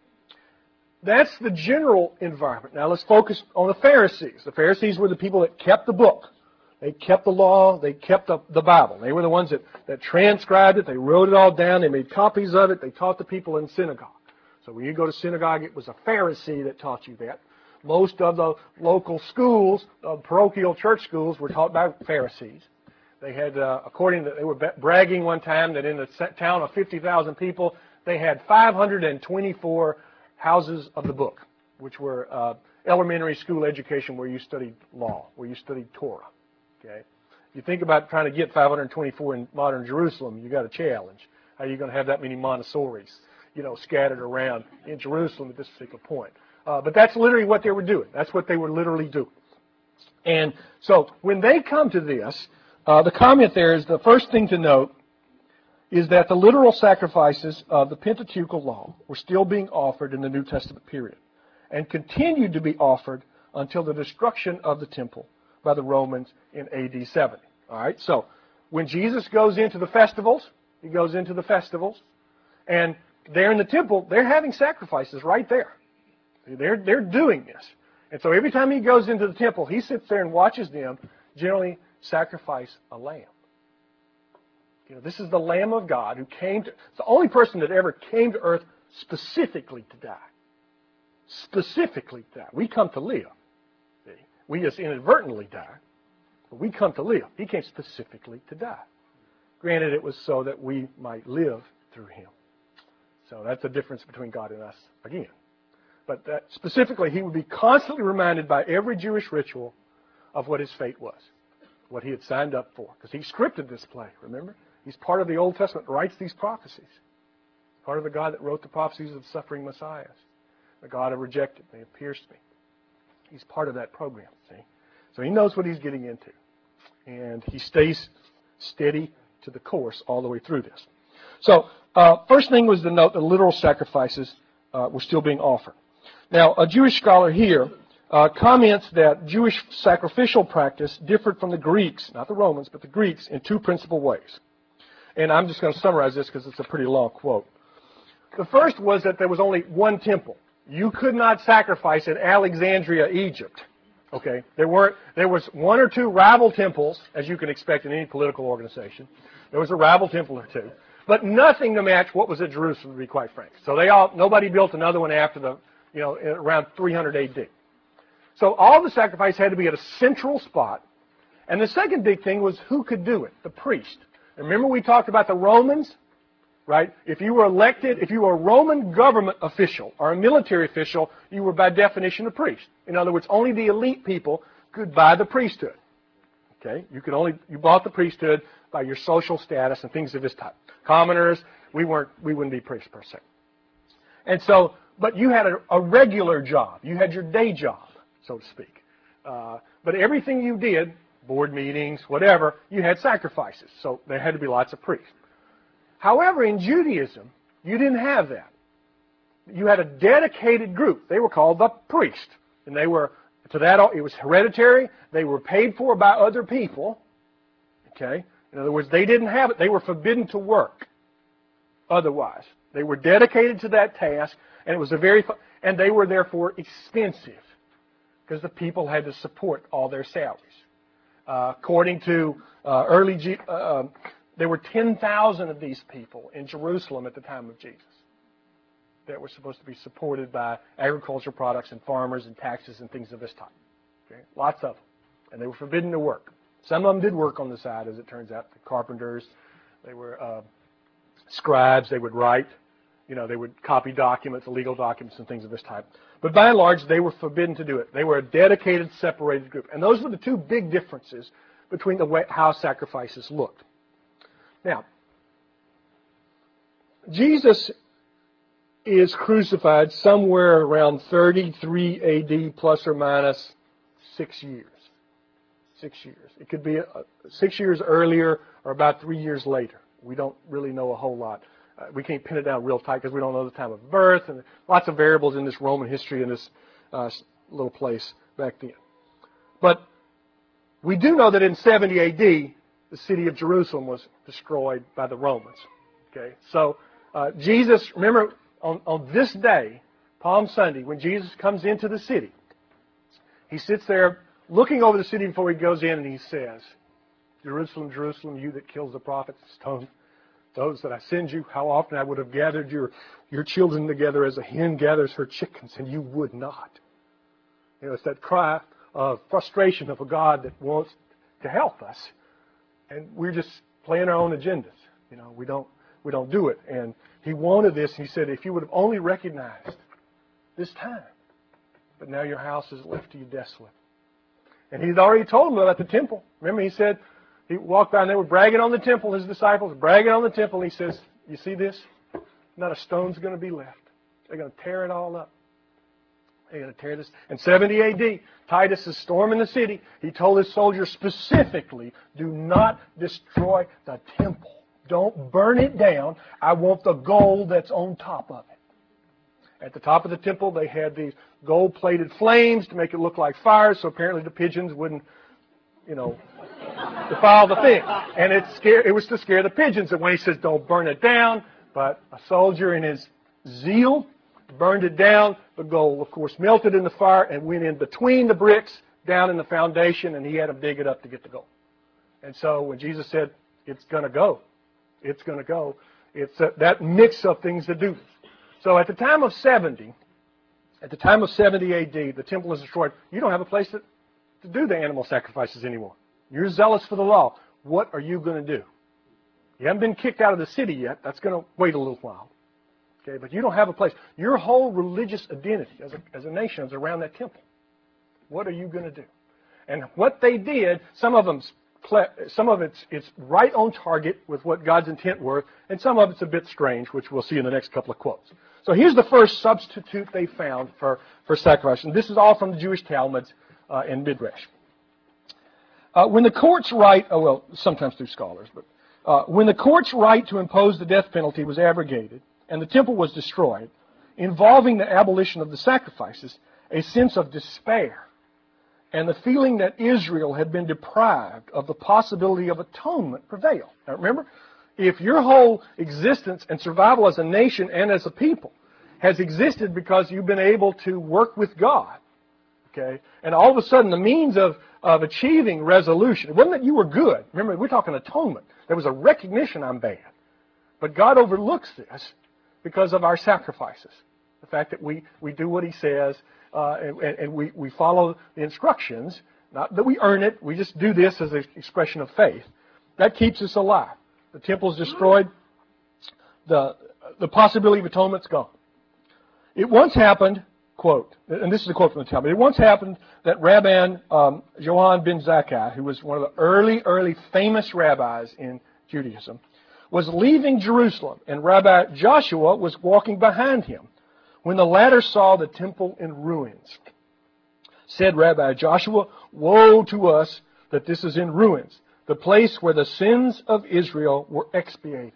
that's the general environment. Now let's focus on the Pharisees. The Pharisees were the people that kept the book. They kept the law. They kept the, the Bible. They were the ones that, that transcribed it. They wrote it all down. They made copies of it. They taught the people in synagogue. So when you go to synagogue, it was a Pharisee that taught you that. Most of the local schools, uh, parochial church schools, were taught by Pharisees. They had, uh, according to, they were bragging one time that in a town of fifty thousand people, they had five hundred twenty-four houses of the book, which were uh, elementary school education where you studied law, where you studied Torah. Okay, if you think about trying to get five hundred twenty-four in modern Jerusalem, you got a challenge. How are you going to have that many Montessoris, you know, scattered around in Jerusalem at this particular point? Uh, but that's literally what they were doing. That's what they were literally doing. And so when they come to this, uh, the comment there is the first thing to note is that the literal sacrifices of the Pentateuchal law were still being offered in the New Testament period and continued to be offered until the destruction of the temple by the Romans in A D seventy. All right, so when Jesus goes into the festivals, he goes into the festivals, and there in the temple, they're having sacrifices right there. They're, they're doing this. And so every time he goes into the temple, he sits there and watches them generally sacrifice a lamb. You know, this is the Lamb of God who came to, it's the only person that ever came to earth specifically to die. Specifically to die. We come to live. See? We just inadvertently die, but we come to live. He came specifically to die. Granted, it was so that we might live through him. So that's the difference between God and us again. But that specifically, he would be constantly reminded by every Jewish ritual of what his fate was, what he had signed up for. Because he scripted this play, remember? He's part of the Old Testament, writes these prophecies. Part of the God that wrote the prophecies of the suffering Messiahs. The God who rejected me, who pierced me. He's part of that program, see? So he knows what he's getting into. And he stays steady to the course all the way through this. So, uh, first thing was to note the literal sacrifices uh, were still being offered. Now, a Jewish scholar here uh, comments that Jewish sacrificial practice differed from the Greeks, not the Romans, but the Greeks, in two principal ways. And I'm just going to summarize this because it's a pretty long quote. The first was that there was only one temple. You could not sacrifice in Alexandria, Egypt. Okay, there weren't. There was one or two rival temples, as you can expect in any political organization. There was a rival temple or two, but nothing to match what was at Jerusalem, to be quite frank. So they all, nobody built another one after the, you know, around three hundred A D. So all the sacrifice had to be at a central spot, and the second big thing was who could do it? The priest. Remember we talked about the Romans, right? If you were elected, if you were a Roman government official or a military official, you were by definition a priest. In other words, only the elite people could buy the priesthood. Okay? You could only, you bought the priesthood by your social status and things of this type. Commoners, we weren't, we wouldn't be priests per se. And so, but you had a, a regular job. You had your day job, so to speak. Uh, but everything you did, board meetings, whatever, you had sacrifices. So there had to be lots of priests. However, in Judaism, you didn't have that. You had a dedicated group. They were called the priest. And they were, to that, it was hereditary. They were paid for by other people. Okay? In other words, they didn't have it. They were forbidden to work otherwise. They were dedicated to that task, and it was a very, and they were therefore expensive because the people had to support all their salaries. Uh, according to uh, early, G, uh, there were ten thousand of these people in Jerusalem at the time of Jesus that were supposed to be supported by agricultural products and farmers and taxes and things of this type. Okay? Lots of them. And they were forbidden to work. Some of them did work on the side, as it turns out. The carpenters, they were uh, scribes, they would write. You know, they would copy documents, legal documents and things of this type. But by and large, they were forbidden to do it. They were a dedicated, separated group. And those were the two big differences between the way, how sacrifices looked. Now, Jesus is crucified somewhere around thirty-three A D plus or minus six years. Six years. It could be uh, six years earlier or about three years later. We don't really know a whole lot. Uh, we can't pin it down real tight because we don't know the time of birth and lots of variables in this Roman history in this uh, little place back then. But we do know that in seventy A D, the city of Jerusalem was destroyed by the Romans. Okay, so uh, Jesus, remember, on, on this day, Palm Sunday, when Jesus comes into the city, he sits there looking over the city before he goes in, and he says, Jerusalem, Jerusalem, you that kills the prophets, stone those that I send you, how often I would have gathered your, your children together as a hen gathers her chickens, and you would not. You know, it's that cry of frustration of a God that wants to help us, and we're just playing our own agendas. You know, we don't we don't do it. And he wanted this. He said, if you would have only recognized this time, but now your house is left to you desolate. And he'd already told them about the temple. Remember, he said, he walked by and they were bragging on the temple, his disciples, bragging on the temple. He says, you see this? Not a stone's going to be left. They're going to tear it all up. They're going to tear this. In seventy A D, Titus is storming the city. He told his soldiers specifically, do not destroy the temple. Don't burn it down. I want the gold that's on top of it. At the top of the temple, they had these gold-plated flames to make it look like fire, so apparently the pigeons wouldn't, you know, defile the thing. And it scared, it was to scare the pigeons. And when he says, don't burn it down, but a soldier in his zeal burned it down. The gold, of course, melted in the fire and went in between the bricks down in the foundation, and he had to dig it up to get the gold. And so when Jesus said, it's going to go, it's going to go, it's a, that mix of things to do. So at the time of seventy, at the time of seventy A D, the temple is destroyed. You don't have a place to, to do the animal sacrifices anymore. You're zealous for the law. What are you going to do? You haven't been kicked out of the city yet. That's going to wait a little while. Okay, but you don't have a place. Your whole religious identity as a, as a nation is around that temple. What are you going to do? And what they did, some of them cle- some of it's it's right on target with what God's intent were, and some of it's a bit strange, which we'll see in the next couple of quotes. So here's the first substitute they found for, for sacrifice. And this is all from the Jewish Talmuds uh, and Midrash. Uh, when the court's right, oh well, sometimes through scholars, but uh, when the court's right to impose the death penalty was abrogated and the temple was destroyed, involving the abolition of the sacrifices, a sense of despair and the feeling that Israel had been deprived of the possibility of atonement prevailed. Now remember, if your whole existence and survival as a nation and as a people has existed because you've been able to work with God, okay, and all of a sudden the means of, of achieving resolution, it wasn't that you were good. Remember, we're talking atonement. There was a recognition I'm bad. But God overlooks this because of our sacrifices. The fact that we, we do what He says, uh, and, and we, we follow the instructions, not that we earn it, we just do this as an expression of faith. That keeps us alive. The temple's destroyed. The, the possibility of atonement's gone. It once happened, quote, and this is a quote from the Talmud, it once happened that Rabban um, Johann ben Zakkai, who was one of the early, early famous rabbis in Judaism, was leaving Jerusalem, and Rabbi Joshua was walking behind him when the latter saw the temple in ruins. Said Rabbi Joshua, "Woe to us that this is in ruins, the place where the sins of Israel were expiated."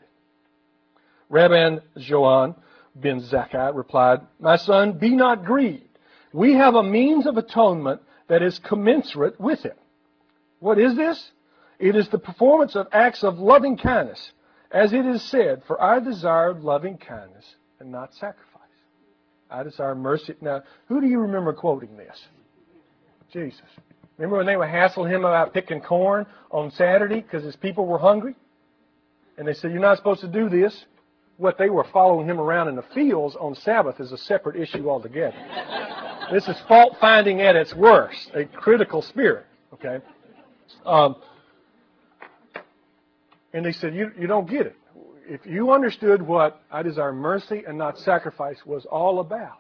Rabban Johann ben Zakkai replied, "My son, be not grieved. We have a means of atonement that is commensurate with it." What is this? It is the performance of acts of loving kindness, as it is said, "For I desired loving kindness and not sacrifice. I desire mercy." Now, who do you remember quoting this? Jesus. Remember when they were hassling him about picking corn on Saturday because his people were hungry? And they said, "You're not supposed to do this." What they were following him around in the fields on Sabbath is a separate issue altogether. This is fault finding at its worst, a critical spirit. Okay? Um, and they said, you, you don't get it. If you understood what "I desire mercy and not sacrifice" was all about,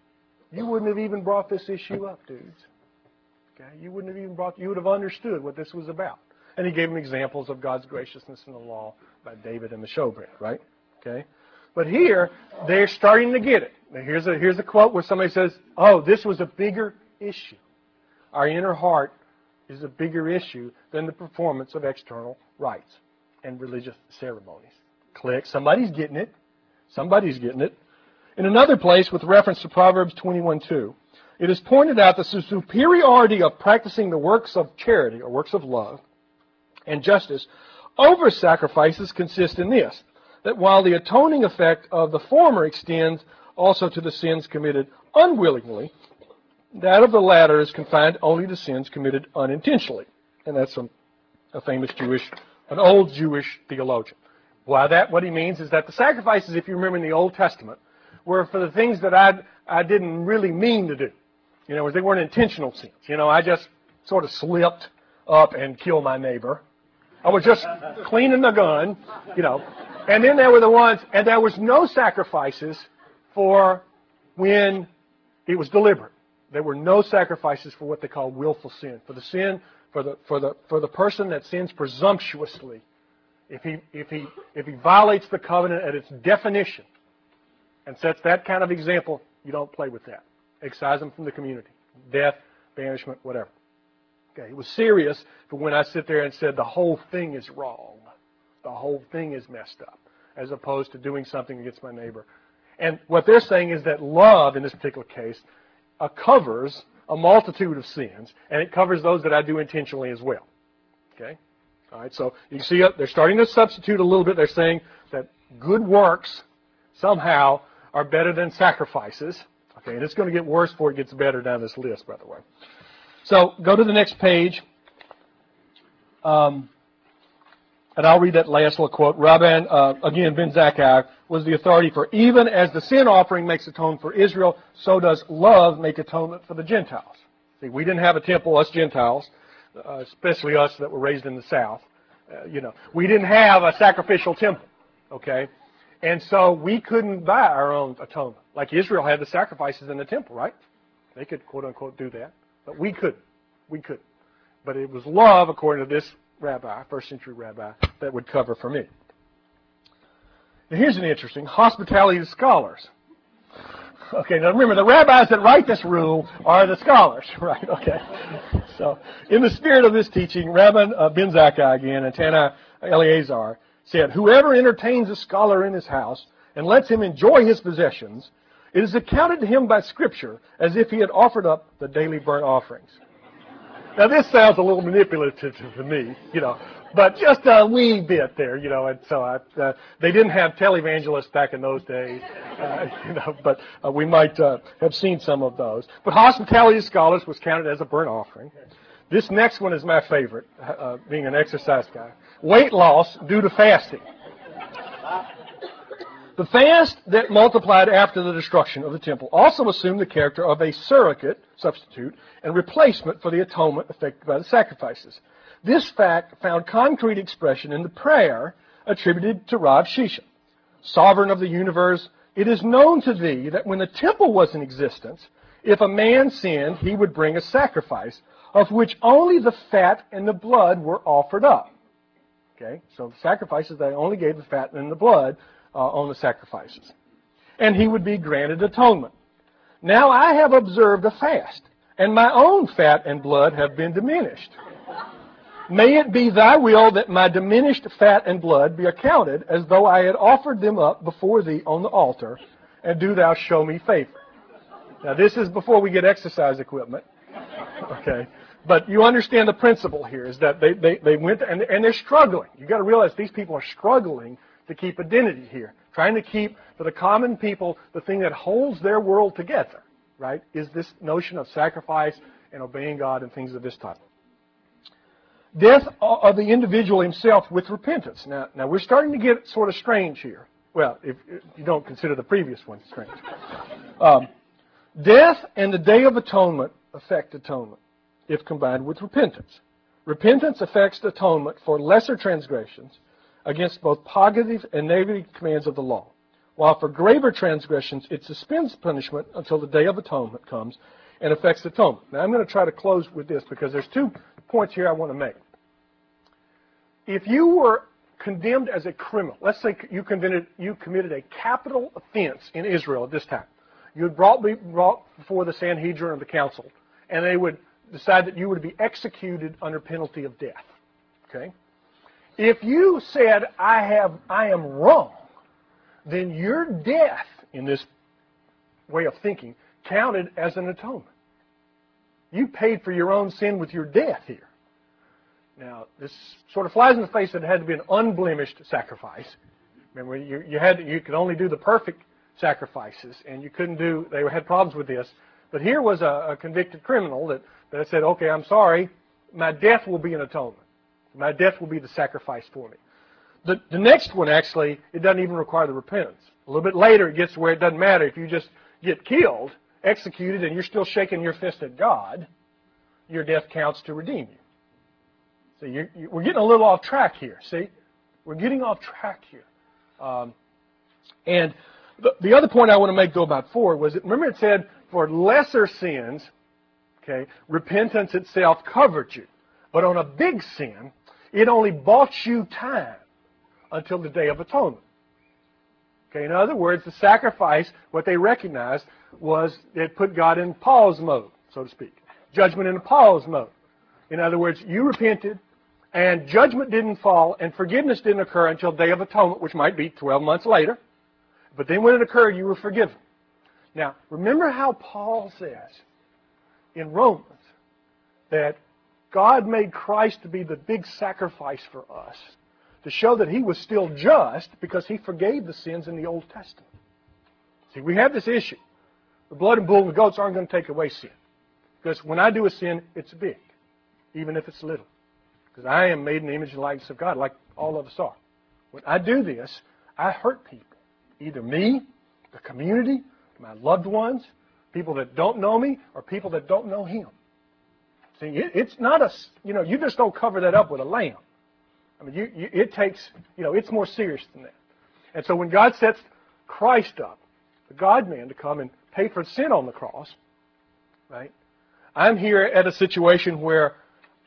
you wouldn't have even brought this issue up, dudes. Okay? You wouldn't have even brought, you would have understood what this was about. And he gave them examples of God's graciousness in the law by David and the showbread, right? Okay? But here, they're starting to get it. Now here's a, here's a quote where somebody says, "Oh, this was a bigger issue. Our inner heart is a bigger issue than the performance of external rites and religious ceremonies." Click. Somebody's getting it. Somebody's getting it. In another place, with reference to Proverbs twenty-one two, it is pointed out that the superiority of practicing the works of charity, or works of love, and justice over sacrifices consists in this, that while the atoning effect of the former extends also to the sins committed unwillingly, that of the latter is confined only to sins committed unintentionally. And that's a, a famous Jewish, an old Jewish theologian. Why that? What he means is that the sacrifices, if you remember in the Old Testament, were for the things that I I didn't really mean to do. You know, they weren't intentional sins. You know, I just sort of slipped up and killed my neighbor. I was just cleaning the gun, you know. And then there were the ones, and there was no sacrifices for when it was deliberate. There were no sacrifices for what they call willful sin. For the sin, for the for the for the person that sins presumptuously. If he if he if he violates the covenant at its definition and sets that kind of example, you don't play with that. Excise them from the community. Death, banishment, whatever. Okay, it was serious, but when I sit there and said the whole thing is wrong, the whole thing is messed up, as opposed to doing something against my neighbor. And what they're saying is that love, in this particular case, uh, covers a multitude of sins, and it covers those that I do intentionally as well. Okay? All right, so you see it, they're starting to substitute a little bit. They're saying that good works somehow are better than sacrifices. Okay, and it's going to get worse before it gets better down this list, by the way. So go to the next page. Um, and I'll read that last little quote. Rabban, uh, again, ben Zakkai, was the authority for even as the sin offering makes atonement for Israel, so does love make atonement for the Gentiles. See, we didn't have a temple, us Gentiles. Uh, especially us that were raised in the South, uh, you know, we didn't have a sacrificial temple, okay? And so we couldn't buy our own atonement. Like Israel had the sacrifices in the temple, right? They could, quote unquote, do that. But we couldn't. We couldn't. But it was love, according to this rabbi, first century rabbi, that would cover for me. Now here's an interesting, hospitality to scholars. Okay, now remember, the rabbis that write this rule are the scholars, right? Okay. So, in the spirit of this teaching, Rabbi uh, Ben Zakkai again, and Tana Eleazar, said, whoever entertains a scholar in his house and lets him enjoy his possessions, it is accounted to him by Scripture as if he had offered up the daily burnt offerings. Now, this sounds a little manipulative to me, you know, but just a wee bit there, you know, and so I, uh, they didn't have televangelists back in those days, uh, you know, but uh, we might uh, have seen some of those. But hospitality to scholars was counted as a burnt offering. This next one is my favorite, uh, being an exercise guy. Weight loss due to fasting. The fast that multiplied after the destruction of the temple also assumed the character of a surrogate, substitute, and replacement for the atonement effected by the sacrifices. This fact found concrete expression in the prayer attributed to Rav Shisha. Sovereign of the universe, it is known to thee that when the temple was in existence, if a man sinned, he would bring a sacrifice, of which only the fat and the blood were offered up. Okay, so the sacrifices, they only gave the fat and the blood uh, on the sacrifices. And he would be granted atonement. Now I have observed a fast, and my own fat and blood have been diminished. May it be thy will that my diminished fat and blood be accounted as though I had offered them up before thee on the altar, and do thou show me favor. Now this is before we get exercise equipment. Okay. But you understand the principle here is that they, they, they went, and, and they're struggling. You've got to realize these people are struggling to keep identity here. Trying to keep, for the common people, the thing that holds their world together, right, is this notion of sacrifice and obeying God and things of this type. Death of the individual himself with repentance. Now, now we're starting to get sort of strange here. Well, if, if you don't consider the previous one strange. Um, death and the Day of Atonement affect atonement if combined with repentance. Repentance affects atonement for lesser transgressions against both positive and negative commands of the law, while for graver transgressions it suspends punishment until the Day of Atonement comes and affects atonement. Now I'm going to try to close with this because there's two points here I want to make. If you were condemned as a criminal, let's say you committed, you committed a capital offense in Israel at this time. You would brought, be brought before the Sanhedrin or the council, and they would decide that you were to be executed under penalty of death. Okay? If you said, I have, I am wrong, then your death, in this way of thinking, counted as an atonement. You paid for your own sin with your death here. Now, this sort of flies in the face that it had to be an unblemished sacrifice. Remember, you, you had you could only do the perfect sacrifices, and you couldn't do. They had problems with this. But here was a, a convicted criminal that, that said, "Okay, I'm sorry. My death will be an atonement. My death will be the sacrifice for me." The the next one actually, it doesn't even require the repentance. A little bit later, it gets to where it doesn't matter if you just get killed, executed, and you're still shaking your fist at God. Your death counts to redeem you. So you're, you're, we're getting a little off track here, see? We're getting off track here. Um, and the, the other point I want to make, though, about four was, that, remember it said, for lesser sins, okay, repentance itself covered you. But on a big sin, it only bought you time until the Day of Atonement. Okay, in other words, the sacrifice, what they recognized was it put God in pause mode, so to speak. Judgment in a pause mode. In other words, you repented, and judgment didn't fall, and forgiveness didn't occur until Day of Atonement, which might be twelve months later. But then when it occurred, you were forgiven. Now, remember how Paul says in Romans that God made Christ to be the big sacrifice for us to show that He was still just because He forgave the sins in the Old Testament. See, we have this issue. The blood and bull and the goats aren't going to take away sin. Because when I do a sin, it's big, even if it's little. Because I am made in the image and likeness of God, like all of us are. When I do this, I hurt people. Either me, the community, my loved ones, people that don't know me, or people that don't know Him. See, it, it's not a, you know, you just don't cover that up with a lamb. I mean, you, you, it takes, you know, it's more serious than that. And so when God sets Christ up, the God-man, to come and pay for sin on the cross, right? I'm here at a situation where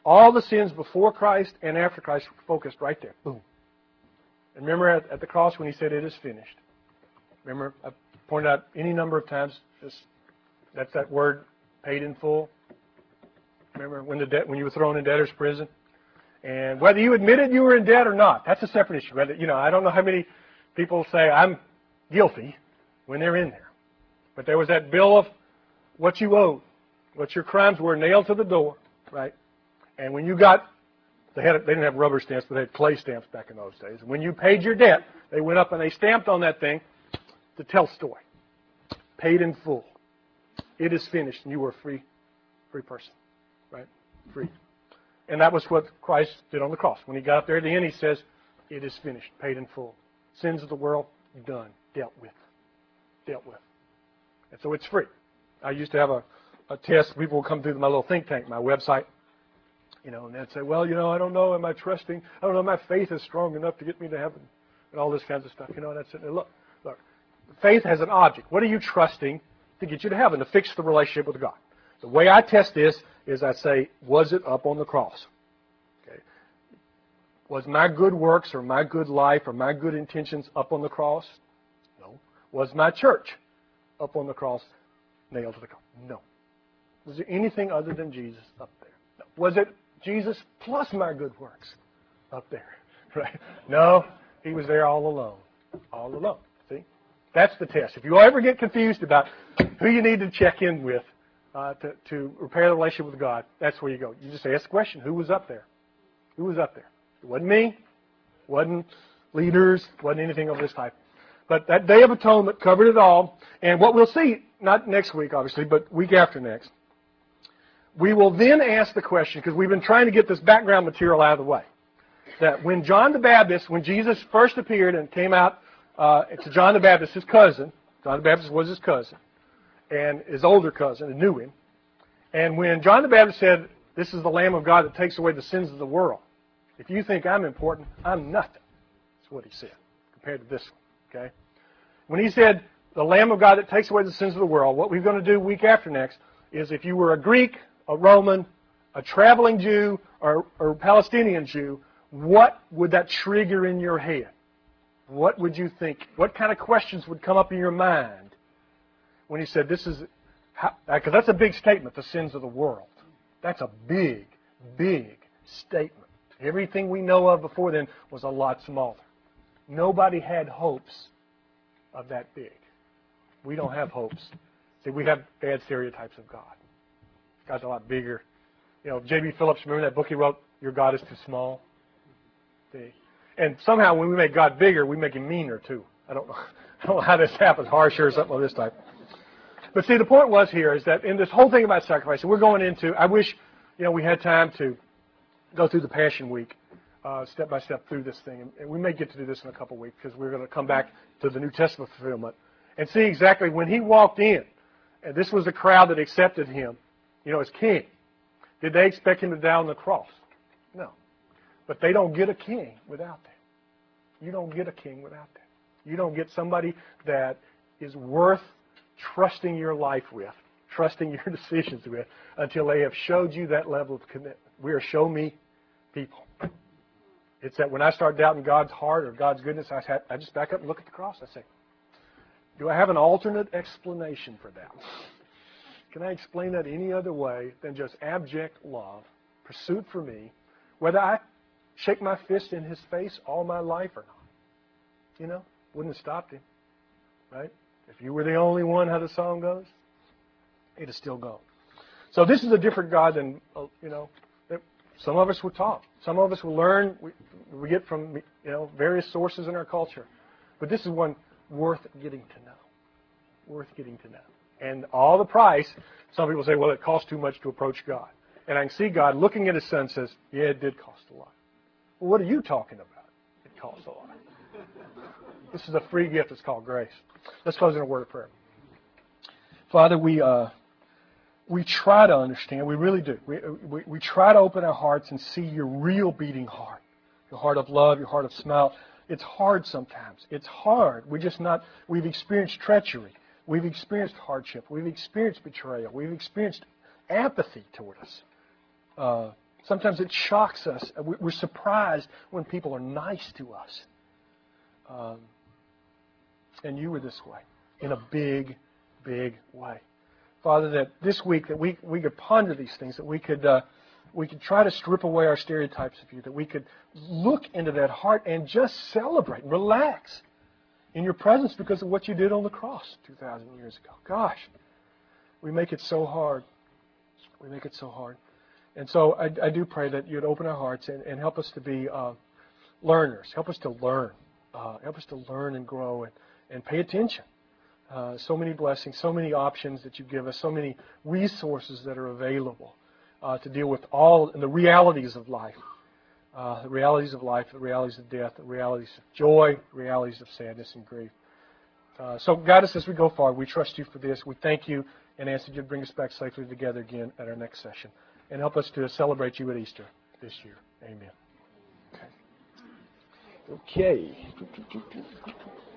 All the sins before Christ and after Christ focused right there. Boom. And remember at, at the cross when he said, it is finished. Remember, I pointed out any number of times, this, that's that word, paid in full. Remember when the debt, when you were thrown in debtor's prison? And whether you admitted you were in debt or not, that's a separate issue. Whether, you know, I don't know how many people say, I'm guilty when they're in there. But there was that bill of what you owed, what your crimes were, nailed to the door, right? And when you got, they had, they didn't have rubber stamps, but they had clay stamps back in those days. And when you paid your debt, they went up and they stamped on that thing to tell story. Paid in full. It is finished, and you were a free, free person, right? Free. And that was what Christ did on the cross. When he got up there at the end, he says, it is finished, paid in full. Sins of the world, done, dealt with. Dealt with. And so it's free. I used to have a, a test. People would come through my little think tank, my website, you know, and they'd say, well, you know, I don't know, am I trusting? I don't know, my faith is strong enough to get me to heaven, and all this kinds of stuff. You know, and I'd say, look, look, faith has an object. What are you trusting to get you to heaven, to fix the relationship with God? The way I test this is I say, was it up on the cross? Okay. Was my good works or my good life or my good intentions up on the cross? No. Was my church up on the cross, nailed to the cross? No. Was there anything other than Jesus up there? No. Was it Jesus plus my good works up there? Right? No. He was there all alone. All alone. See? That's the test. If you ever get confused about who you need to check in with uh, to, to repair the relationship with God, that's where you go. You just ask the question, who was up there? Who was up there? It wasn't me. It wasn't leaders. It wasn't anything of this type. But that Day of Atonement covered it all. And what we'll see, not next week, obviously, but week after next, we will then ask the question, because we've been trying to get this background material out of the way, that when John the Baptist, when Jesus first appeared and came out uh, to John the Baptist, his cousin, John the Baptist was his cousin, and his older cousin, and knew him, and when John the Baptist said, this is the Lamb of God that takes away the sins of the world, if you think I'm important, I'm nothing. That's what he said, compared to this one, okay? When he said, the Lamb of God that takes away the sins of the world, what we're going to do week after next is if you were a Greek, a Roman, a traveling Jew, or, or Palestinian Jew, what would that trigger in your head? What would you think? What kind of questions would come up in your mind when he said, this is, because that's a big statement, the sins of the world. That's a big, big statement. Everything we know of before then was a lot smaller. Nobody had hopes of that big. We don't have hopes. See, we have bad stereotypes of God. God's a lot bigger. You know, J B Phillips, remember that book he wrote, Your God is Too Small? See? And somehow when we make God bigger, we make him meaner too. I don't know, I don't know how this happens, harsher or something of this type. But see, the point was here is that in this whole thing about sacrifice, and we're going into, I wish, you know, we had time to go through the Passion Week, uh, step by step through this thing. And we may get to do this in a couple of weeks because we're going to come back to the New Testament fulfillment and see exactly when he walked in, and this was the crowd that accepted him, you know, as king. Did they expect him to die on the cross? No. But they don't get a king without that. You don't get a king without that. You don't get somebody that is worth trusting your life with, trusting your decisions with, until they have showed you that level of commitment. We are show me people. It's that when I start doubting God's heart or God's goodness, I, have, I just back up and look at the cross. I say, do I have an alternate explanation for that? Can I explain that any other way than just abject love, pursuit for me, whether I shake my fist in his face all my life or not? You know, wouldn't have stopped him, right? If you were the only one, how the song goes, it is still gone. So this is a different God than, you know, some of us were taught. Some of us will learn, we, we get from, you know, various sources in our culture. But this is one worth getting to know. Worth getting to know. And all the price, some people say, well, it costs too much to approach God. And I can see God looking at his son and says, yeah, it did cost a lot. Well, what are you talking about? It costs a lot. This is a free gift. It's called grace. Let's close in a word of prayer. Father, we uh, we try to understand. We really do. We, we we try to open our hearts and see your real beating heart, your heart of love, your heart of smile. It's hard sometimes. It's hard. We're just not. We've experienced treachery. We've experienced hardship. We've experienced betrayal. We've experienced apathy toward us. Uh, Sometimes it shocks us. We're surprised when people are nice to us. Um, and you were this way, in a big, big way. Father, that this week that we we could ponder these things, that we could uh, we could try to strip away our stereotypes of you, that we could look into that heart and just celebrate, relax in your presence because of what you did on the cross two thousand years ago. Gosh, we make it so hard. We make it so hard. And so I, I do pray that you'd open our hearts and, and help us to be uh, learners. Help us to learn. Uh, help us to learn and grow and, and pay attention. Uh, so many blessings, so many options that you give us, so many resources that are available uh, to deal with all the realities of life. Uh, the realities of life, the realities of death, the realities of joy, the realities of sadness and grief. Uh, so guide us as we go forward. We trust you for this. We thank you and ask that you bring us back safely together again at our next session. And help us to celebrate you at Easter this year. Amen. Okay. Okay.